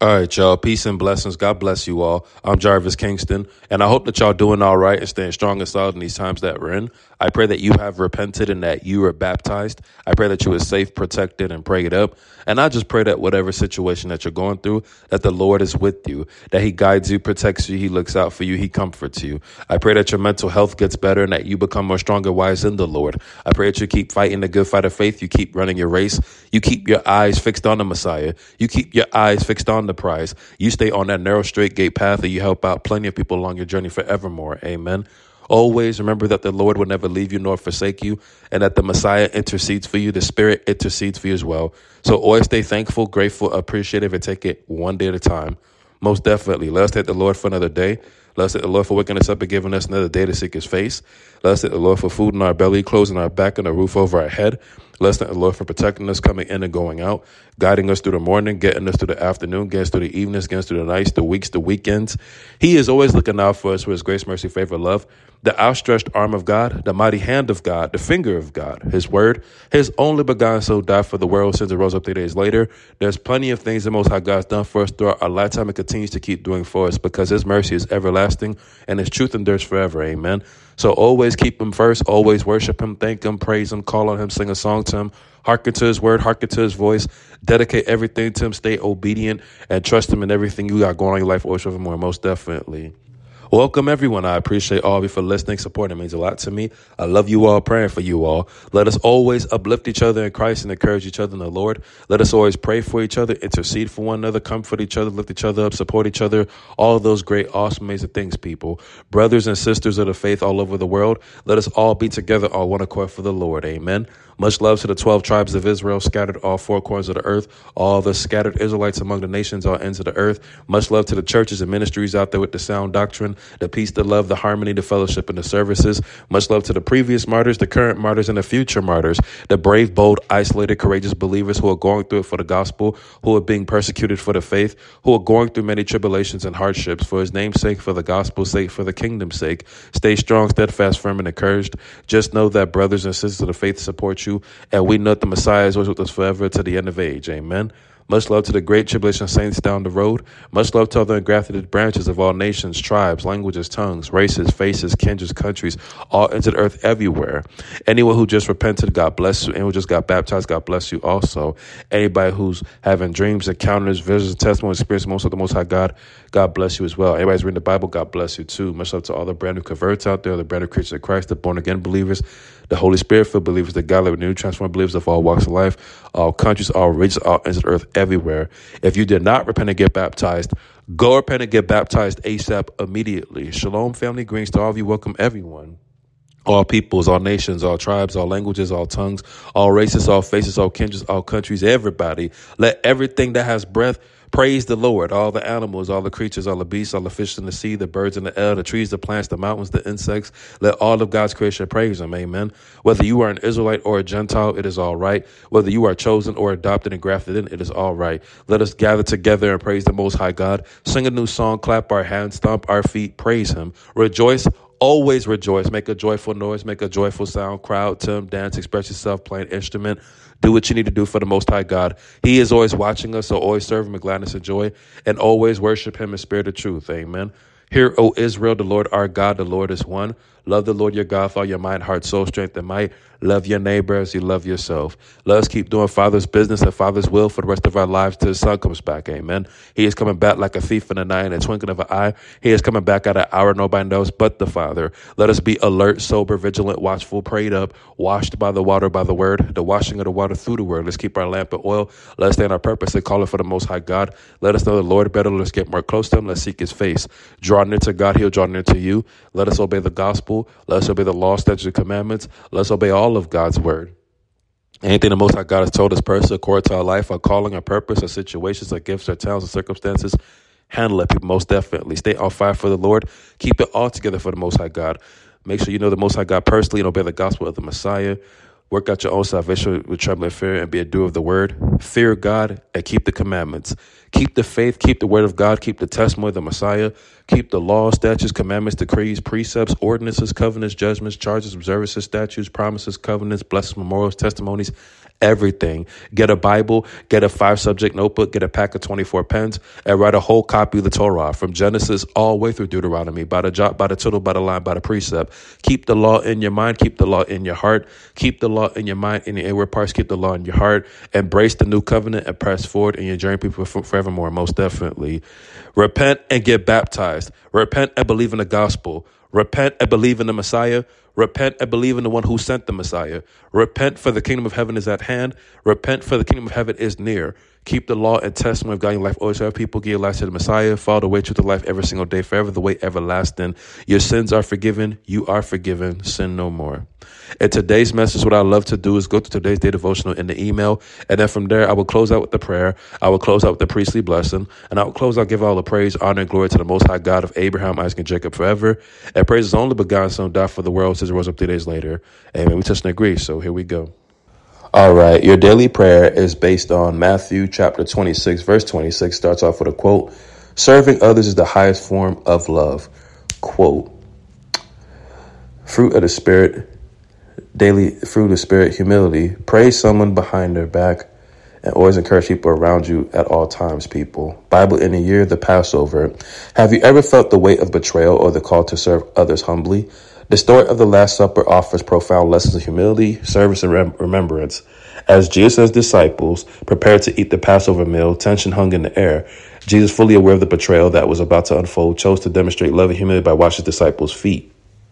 All right, y'all. Peace and blessings. God bless you all. I'm Jarvis Kingston, and I hope that y'all doing all right and staying strong and solid in these times that we're in. I pray that you have repented and that you are baptized. I pray that you are safe, protected, and prayed up. And I just pray that whatever situation that you're going through, that the Lord is with you, that he guides you, protects you, he looks out for you, he comforts you. I pray that your mental health gets better and that you become more stronger, wise in the Lord. I pray that you keep fighting the good fight of faith. You keep running your race. You keep your eyes fixed on the Messiah. You keep your eyes fixed on the prize. You stay on that narrow, straight gate path and you help out plenty of people along your journey forevermore. Amen. Always remember that the Lord will never leave you nor forsake you, and that the Messiah intercedes for you. The Spirit intercedes for you as well. So always stay thankful, grateful, appreciative, and take it one day at a time. Most definitely. Let us thank the Lord for another day. Let us thank the Lord for waking us up and giving us another day to seek his face. Let us thank the Lord for food in our belly, clothes in our back, and a roof over our head. Let us thank the Lord for protecting us, coming in and going out, guiding us through the morning, getting us through the afternoon, getting us through the evenings, getting us through the nights, the weeks, the weekends. He is always looking out for us for his grace, mercy, favor, love, the outstretched arm of God, the mighty hand of God, the finger of God, his word, his only begotten Son died for the world since it rose up 3 days later. There's plenty of things the Most High God's done for us throughout our lifetime and continues to keep doing for us because his mercy is everlasting and his truth endures forever. Amen. So always keep him first, always worship him, thank him, praise him, call on him, sing a song to him, hearken to his word, hearken to his voice, dedicate everything to him, stay obedient, and trust him in everything you got going on in your life, always more, most definitely. Welcome, everyone. I appreciate all of you for listening, supporting. It means a lot to me. I love you all, praying for you all. Let us always uplift each other in Christ and encourage each other in the Lord. Let us always pray for each other, intercede for one another, comfort each other, lift each other up, support each other. All of those great, awesome, amazing things, people. Brothers and sisters of the faith all over the world, let us all be together on one accord for the Lord. Amen. Much love to the 12 tribes of Israel scattered all four corners of the earth, all the scattered Israelites among the nations, all ends of the earth. Much love to the churches and ministries out there with the sound doctrine, the peace, the love, the harmony, the fellowship, and the services. Much love to the previous martyrs, the current martyrs, and the future martyrs, the brave, bold, isolated, courageous believers who are going through it for the gospel, who are being persecuted for the faith, who are going through many tribulations and hardships for his name's sake, for the gospel's sake, for the kingdom's sake. Stay strong, steadfast, firm, and encouraged. Just know that brothers and sisters of the faith support you, and we know that the Messiah is always with us forever to the end of age. Amen. Much love to the great tribulation saints down the road. Much love to other engrafted branches of all nations, tribes, languages, tongues, races, faces, kindreds, countries, all ends of the earth everywhere. Anyone who just repented, God bless you. Anyone who just got baptized, God bless you also. Anybody who's having dreams, encounters, visions, testimonies, experience most of the Most High God, God bless you as well. Anybody's reading the Bible, God bless you too. Much love to all the brand new converts out there, the brand new creatures of Christ, the born again believers, the Holy Spirit-filled believers, the godly renewed, transformed believers of all walks of life, all countries, all regions, all ends of the earth, everywhere. If you did not repent and get baptized, go repent and get baptized ASAP immediately. Shalom, family. Greetings to all of you. Welcome, everyone. All peoples, all nations, all tribes, all languages, all tongues, all races, all faces, all kindreds, all countries, everybody. Let everything that has breath praise the Lord. All the animals, all the creatures, all the beasts, all the fish in the sea, the birds in the air, the trees, the plants, the mountains, the insects. Let all of God's creation praise him. Amen. Whether you are an Israelite or a Gentile, it is all right. Whether you are chosen or adopted and grafted in, it is all right. Let us gather together and praise the Most High God. Sing a new song, clap our hands, stomp our feet, praise him. Rejoice. Always rejoice. Make a joyful noise. Make a joyful sound. Crowd, to him, dance, express yourself, play an instrument. Do what you need to do for the Most High God. He is always watching us, so always serve him with gladness and joy, and always worship him in spirit of truth. Amen. Hear, O Israel, the Lord our God, the Lord is one. Love the Lord your God with all your mind, heart, soul, strength, and might. Love your neighbor as you love yourself. Let us keep doing Father's business and Father's will for the rest of our lives till the sun comes back. Amen. He is coming back like a thief in the night in a twinkling of an eye. He is coming back at an hour nobody knows but the Father. Let us be alert, sober, vigilant, watchful, prayed up, washed by the water, by the word, the washing of the water through the word. Let's keep our lamp in oil. Let us stay on our purpose and call it for the Most High God. Let us know the Lord better. Let us get more close to him. Let's seek his face. Draw near to God. He'll draw near to you. Let us obey the gospel. Let us obey the law, statutes, and commandments. Let us obey all of God's word. Anything the Most High God has told us personally, according to our life, our calling, our purpose, our situations, our gifts, our talents, and circumstances, handle it, people, most definitely. Stay on fire for the Lord. Keep it all together for the Most High God. Make sure you know the Most High God personally and obey the gospel of the Messiah. Work out your own salvation with trembling fear and be a doer of the word. Fear God and keep the commandments. Keep the faith, keep the word of God, keep the testimony of the Messiah. Keep the law, statutes, commandments, decrees, precepts, ordinances, covenants, judgments, charges, observances, statutes, promises, covenants, blessings, memorials, testimonies, everything. Get a Bible, get a 5-subject notebook, get a pack of 24 pens, and write a whole copy of the Torah from Genesis all the way through Deuteronomy, by the jot, by the tittle, by the line, by the precept. Keep the law in your mind, keep the law in your heart, keep the law in your mind, in the inward parts, keep the law in your heart. Embrace the new covenant and press forward in your journey people forevermore, most definitely. Repent and get baptized. Repent and believe in the gospel. Repent and believe in the Messiah. Repent and believe in the one who sent the Messiah. Repent, for the kingdom of heaven is at hand. Repent, for the kingdom of heaven is near. Keep the law and testimony of God in your life. Always have people give your life to the Messiah. Follow the way, truth, to life every single day, forever the way everlasting. Your sins are forgiven. You are forgiven. Sin no more. In today's message, what I love to do is go to today's day devotional in the email. And then from there, I will close out with the prayer. I will close out with the priestly blessing. And I will close out, give all the praise, honor, and glory to the Most High God of Abraham, Isaac, and Jacob forever. And praise His only begotten Son, died for the world, since He rose up 3 days later. Amen. We touch and agree. So here we go. All right. Your daily prayer is based on Matthew chapter 26, verse 26. Starts off with a quote. Serving others is the highest form of love. Quote. Fruit of the Spirit. Daily fruit of the Spirit, humility. Praise someone behind their back and always encourage people around you at all times, people. Bible in the year, the Passover. Have you ever felt the weight of betrayal or the call to serve others humbly? The story of the Last Supper offers profound lessons of humility, service, and remembrance. As Jesus' disciples prepared to eat the Passover meal, tension hung in the air. Jesus, fully aware of the betrayal that was about to unfold, chose to demonstrate love and humility by washing his disciples' feet.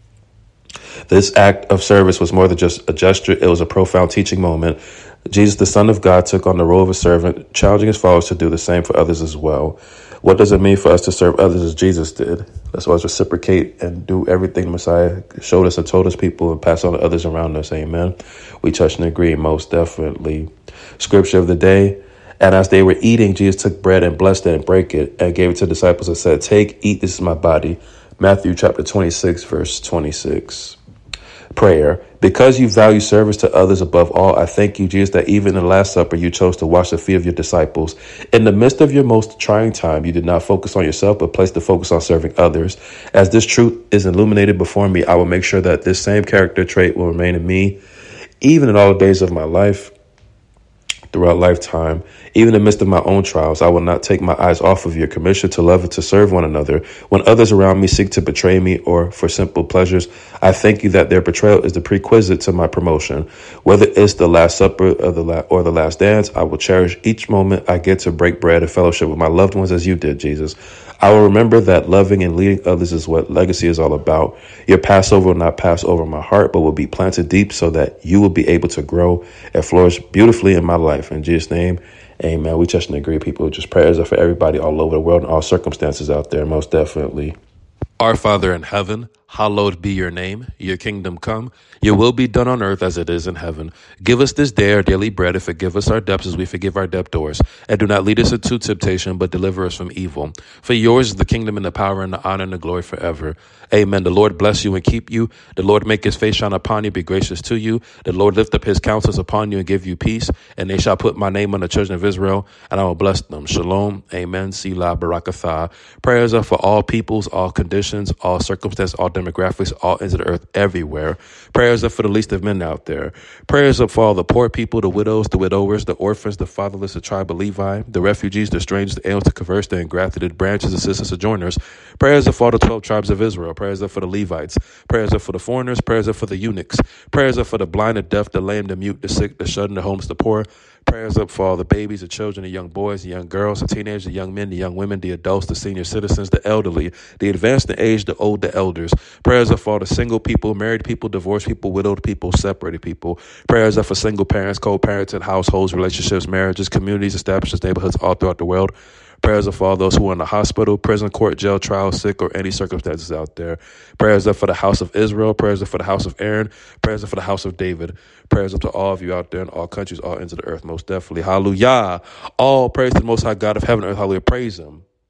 This act of service was more than just a gesture. It was a profound teaching moment. Jesus, the Son of God, took on the role of a servant, challenging his followers to do the same for others as well. What does it mean for us to serve others as Jesus did? Let's always reciprocate and do everything the Messiah showed us and told us people and pass on to others around us. Amen. We touch and agree, most definitely. Scripture of the day. And as they were eating, Jesus took bread and blessed it and brake it and gave it to the disciples and said, "Take, eat, this is my body." Matthew chapter 26, verse 26. Prayer. Because you value service to others above all, I thank you, Jesus, that even in the Last Supper, you chose to wash the feet of your disciples. In the midst of your most trying time, you did not focus on yourself, but placed the focus on serving others. As this truth is illuminated before me, I will make sure that this same character trait will remain in me, even in all the days of my life. Throughout lifetime, even in the midst of my own trials, I will not take my eyes off of your commission to love and to serve one another. When others around me seek to betray me or for simple pleasures, I thank you that their betrayal is the prerequisite to my promotion. Whether it's the Last Supper or the Last Dance, I will cherish each moment I get to break bread and fellowship with my loved ones as you did, Jesus. I will remember that loving and leading others is what legacy is all about. Your Passover will not pass over my heart, but will be planted deep so that you will be able to grow and flourish beautifully in my life. In Jesus' name, amen. We touch and agree, people. Just prayers are for everybody all over the world and all circumstances out there, most definitely. Our Father in heaven, hallowed be your name. Your kingdom come. Your will be done on earth as it is in heaven. Give us this day our daily bread, and forgive us our debts as we forgive our debtors. And do not lead us into temptation, but deliver us from evil. For yours is the kingdom and the power and the honor and the glory forever. Amen. The Lord bless you and keep you. The Lord make his face shine upon you, be gracious to you. The Lord lift up his countenance upon you and give you peace. And they shall put my name on the children of Israel, and I will bless them. Shalom. Amen. Selah. Barakatah. Prayers are for all peoples, all conditions, all circumstances, all demographics, all ends of the earth, everywhere. Prayers are for the least of men out there. Prayers are for all the poor people, the widows, the widowers, the orphans, the fatherless, the tribe of Levi, the refugees, the strangers, the aliens, the converse, the engrafted, the branches, the sisters, the sojourners. Prayers are for all the 12 tribes of Israel. Prayers are for the Levites. Prayers are for the foreigners. Prayers are for the eunuchs. Prayers are for the blind, the deaf, the lame, the mute, the sick, the shut-in, the homeless, the poor. Prayers up for all the babies, the children, the young boys, the young girls, the teenagers, the young men, the young women, the adults, the senior citizens, the elderly, the advanced in age, the old, the elders. Prayers are for all the single people, married people, divorced people, widowed people, separated people. Prayers are for single parents, co-parenting, households, relationships, marriages, communities, establishments, neighborhoods all throughout the world. Prayers are for all those who are in the hospital, prison, court, jail, trial, sick, or any circumstances out there. Prayers are for the house of Israel. Prayers are for the house of Aaron. Prayers are for the house of David. Prayers up to all of you out there in all countries, all ends of the earth, most definitely. Hallelujah. All praise to the Most High God of heaven and earth. Hallelujah. Praise him.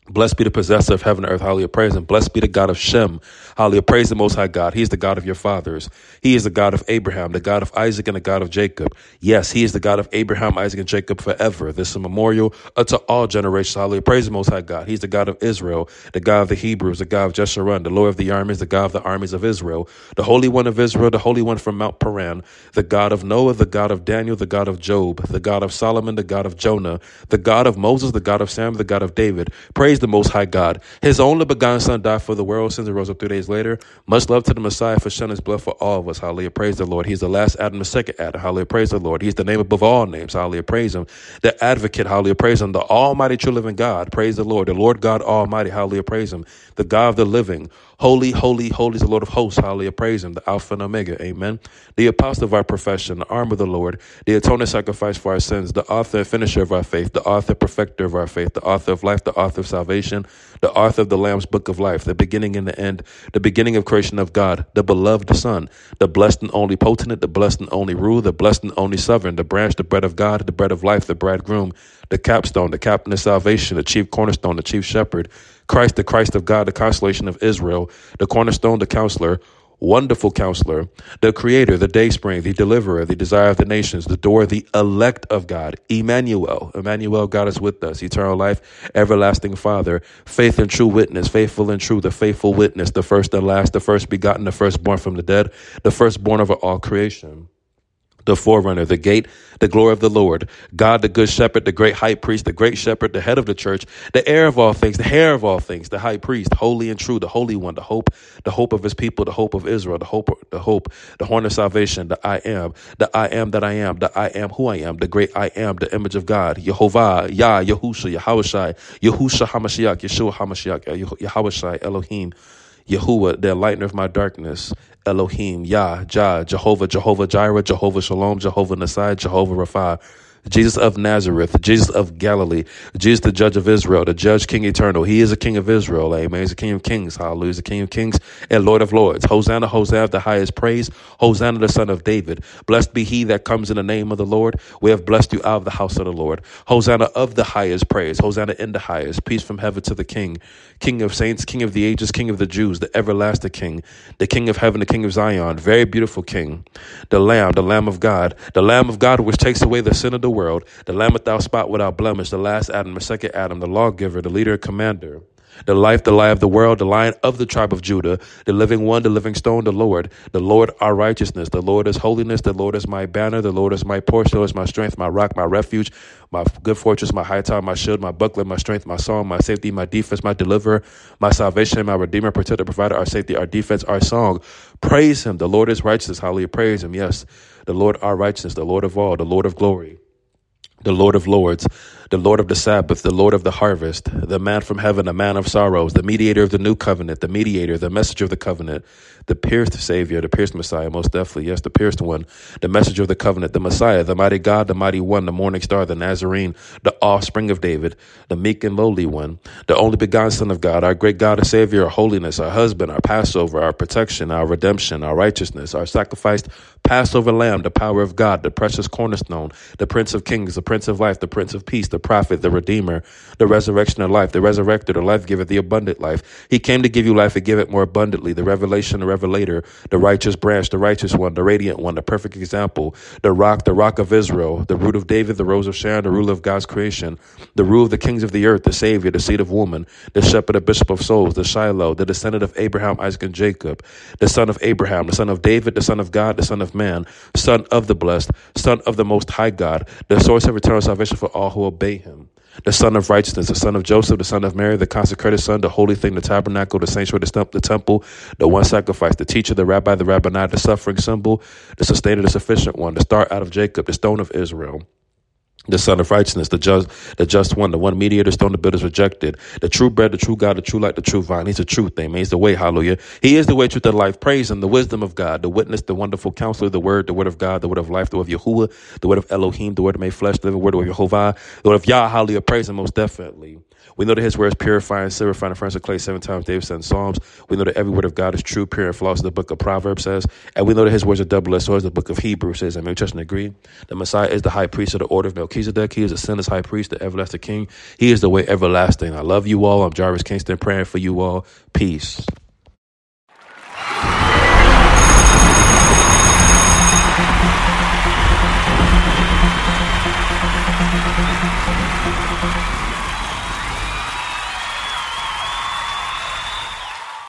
Blessed be the possessor of heaven and earth. Hallelujah. Praise him. Blessed be the God of Shem. Hallelujah. Praise the Most High God. He is the God of your fathers. He is the God of Abraham, the God of Isaac, and the God of Jacob. Yes, he is the God of Abraham, Isaac, and Jacob forever. This is a memorial unto all generations. Hallelujah. Praise the Most High God. He's the God of Israel, the God of the Hebrews, the God of Jeshurun, the Lord of the armies, the God of the armies of Israel, the Holy One of Israel, the Holy One from Mount Paran, the God of Noah, the God of Daniel, the God of Job, the God of Solomon, the God of Jonah, the God of Moses, the God of Sam, the God of David. Praise the Most High God. His only begotten Son died for the world since he rose up 3 days later. Much love to the Messiah for shedding his blood for all of us. Hallelujah. Praise the Lord. He's the last Adam, the second Adam. Hallelujah. Praise the Lord. He's the name above all names. Hallelujah. Praise him. The advocate. Hallelujah. Praise him. The almighty true living God. Praise the Lord. The Lord God Almighty. Hallelujah. Praise him. The God of the living. Holy, holy, holy is the Lord of hosts. Hallelujah. Praise him. The Alpha and Omega. Amen. The apostle of our profession, the arm of the Lord, the atoning sacrifice for our sins, the author and finisher of our faith, the author perfecter of our faith, the author of life, the author of salvation, the author of the Lamb's book of life, the beginning and the end, the beginning of creation of God, the beloved Son, the blessed and only potentate, the blessed and only rule, the blessed and only sovereign, the branch, the bread of God, the bread of life, the bridegroom, the capstone, the captain of salvation, the chief cornerstone, the chief shepherd, Christ, the Christ of God, the consolation of Israel, the cornerstone, the counselor, wonderful counselor, the creator, the dayspring, the deliverer, the desire of the nations, the door, the elect of God, Emmanuel. Emmanuel, God is with us, eternal life, everlasting Father, faith and true witness, faithful and true, the faithful witness, the first and last, the first begotten, the firstborn from the dead, the firstborn over all creation, the forerunner, the gate, the glory of the Lord, God, the good shepherd, the great high priest, the great shepherd, the head of the church, the heir of all things, the hair of all things, the high priest, holy and true, the holy one, the hope of his people, the hope of Israel, the horn of salvation, the I am that I am, the I am who I am, the great I am, the image of God, Yehovah, Yah, Yahusha, Yahushai, Yahusha HaMashiach, Yeshua HaMashiach, Yahushai, Elohim, Yahuwah, the enlightener of my darkness, Elohim, Yah, Jah, Jehovah, Jehovah Jireh, Jehovah Shalom, Jehovah Nasai, Jehovah Rapha, Jesus of Nazareth, Jesus of Galilee, Jesus the judge of Israel, the judge, King eternal. He is a King of Israel. Amen. He's a King of kings. Hallelujah. He's a King of kings and Lord of lords. Hosanna, Hosanna, the highest praise. Hosanna, the son of David. Blessed be he that comes in the name of the Lord. We have blessed you out of the house of the Lord. Hosanna of the highest praise. Hosanna in the highest. Peace from heaven to the King. King of saints, King of the ages, King of the Jews, the everlasting King, the King of heaven, the King of Zion, very beautiful King, the Lamb of God which takes away the sin of the world, the Lamb without spot, without blemish, the last Adam, the second Adam, the lawgiver, the leader, commander, the life, the light of the world, the Lion of the tribe of Judah, the living one, the living stone, the Lord our righteousness, the Lord is holiness, the Lord is my banner, the Lord is my portion, the Lord is my strength, my rock, my refuge, my good fortress, my high tower, my shield, my buckler, my strength, my song, my safety, my defense, my deliverer, my salvation, my redeemer, protector, provider, our safety, our defense, our song. Praise him. The Lord is righteous. Hallelujah. Praise him. Yes. The Lord our righteousness, the Lord of all, the Lord of glory, the Lord of lords, the Lord of the Sabbath, the Lord of the harvest, the man from heaven, the man of sorrows, the mediator of the new covenant, the mediator, the messenger of the covenant, the pierced Savior, the pierced Messiah, most definitely, yes, the pierced one, the messenger of the covenant, the Messiah, the mighty God, the mighty one, the morning star, the Nazarene, the offspring of David, the meek and lowly one, the only begotten Son of God, our great God and Savior, our holiness, our husband, our Passover, our protection, our redemption, our righteousness, our sacrificed Passover lamb, the power of God, the precious cornerstone, the Prince of Kings, the Prince of Life, the Prince of Peace, the prophet, the Redeemer, the resurrection of life, the resurrector, the life giver, the abundant life. He came to give you life and give it more abundantly, the revelation, the revelator, the righteous branch, the righteous one, the radiant one, the perfect example, the rock of Israel, the root of David, the rose of Sharon, the ruler of God's creation, the rule of the kings of the earth, the Savior, the seed of woman, the shepherd, the bishop of souls, the Shiloh, the descendant of Abraham, Isaac, and Jacob, the son of Abraham, the son of David, the son of God, the son of man, son of the blessed, son of the most high God, the source of eternal salvation for all who obey him, the son of righteousness, the son of Joseph, the son of Mary, the consecrated son, the holy thing, the tabernacle, the sanctuary, the temple, the one sacrifice, the teacher, the rabbi, the rabbinai, the suffering symbol, the sustainer, the sufficient one, the star out of Jacob, the stone of Israel, the son of righteousness, the just one, the one mediator, stone the builders rejected, the true bread, the true God, the true light, the true vine. He's the truth, amen. He's the way, hallelujah. He is the way, truth, and life. Praise him, the wisdom of God, the witness, the wonderful counselor, the word of God, the word of life, the word of Yahuwah, the word of Elohim, the word made flesh, the word of Yehovah, the word of Yah, hallelujah. Praise him most definitely. We know that his word is purifying, silver, fine, and furnace of clay 7 times. David said in Psalms. We know that every word of God is true, pure, and flawless, the book of Proverbs says. And we know that his words are double-edged swords, the book of Hebrews says. And may we trust and agree. The Messiah is the high priest of the order of Melchizedek. He is the sinless high priest, the everlasting king. He is the way everlasting. I love you all. I'm Jarvis Kingston, praying for you all. Peace.